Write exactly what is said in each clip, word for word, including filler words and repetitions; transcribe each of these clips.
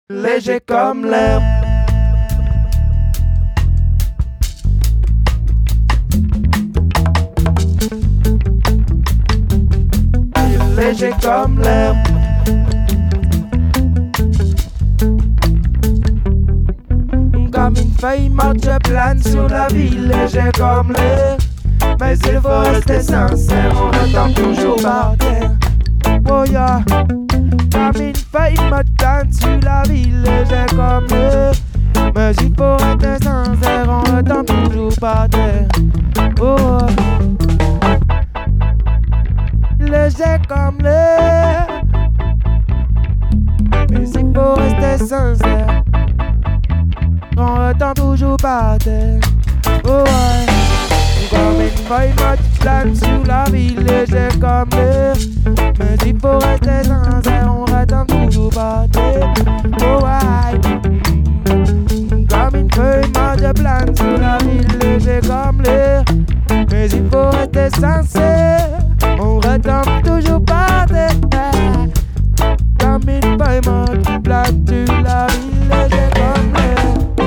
léger comme l'air. Léger comme l'air. Comme une feuille morte, je plane sur la vie, léger comme l'air. Mais il faut rester sincère, on retombe toujours par terre. Oh yeah. Comme une feuille morte, plane sur la vie, léger comme l'air. Mais il faut rester sincère, on retombe toujours par terre. Oh. Léger comme l'air. Mais il faut rester sincère, on retombe toujours par terre. Oh ouais. Comme une feuille morte, plane sur la vie, léger comme l'air. Mais il faut rester sincère, on retombe toujours par terre. Oh ouais. Comme une feuille morte, je plane sur la vie, léger comme l'air. Mais il faut rester sincère, on retombe toujours par terre. Comme une feuille morte, plane sur la vie, léger comme l'air.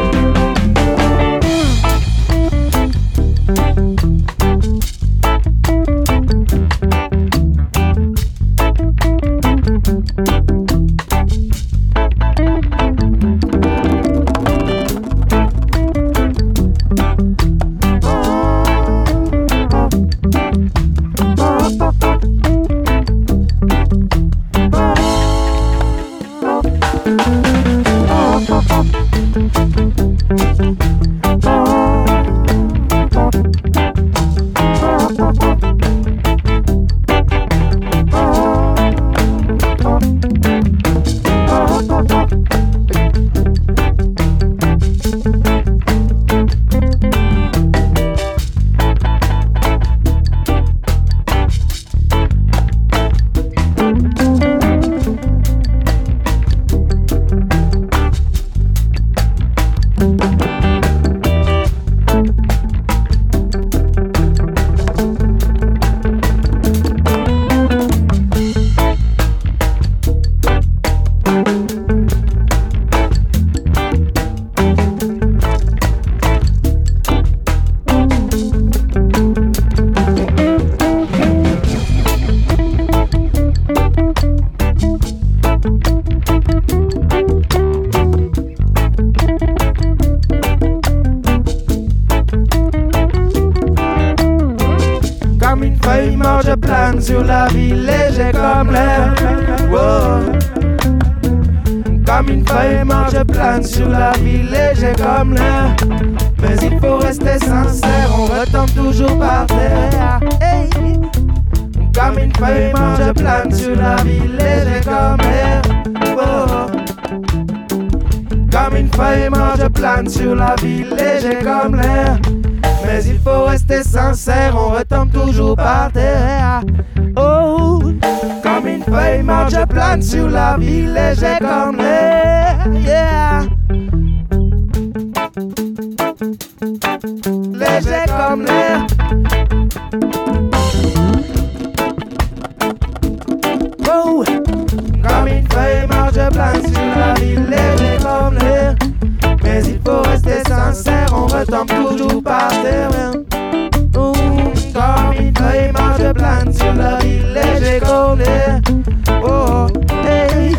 Comme une feuille morte, je plane sur la vie, léger comme l'air. Wow. Comme une feuille morte, je plane sur la vie, léger comme l'air. Mais il faut rester sincère, on retombe toujours par terre. Hey. Comme une feuille morte, je plane sur la vie, léger comme l'air. Wow. Comme une feuille morte, je plane sur la vie, léger comme l'air. Mais il faut rester sincère, on retombe toujours par terre. Oh, comme une feuille morte, je plane sur la vie, léger comme l'air. Yeah. Léger comme l'air. Oh, comme une feuille morte, je plane sur la vie, léger comme l'air. Mais il faut rester sincère, on retombe toujours par terre. Oh, comme une feuille morte, je plane sur la vie, léger comme l'air. Oh, hey.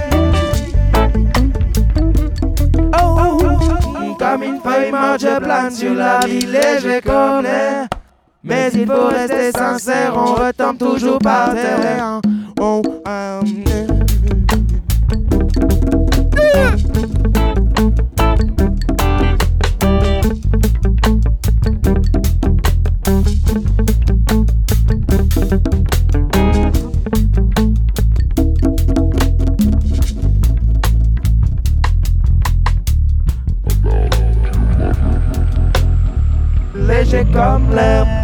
Oh, comme une feuille morte, je plane sur la vie, léger comme l'air. Mais il faut rester sincère, on retombe toujours par terre. Oh, um, léger comme l'air.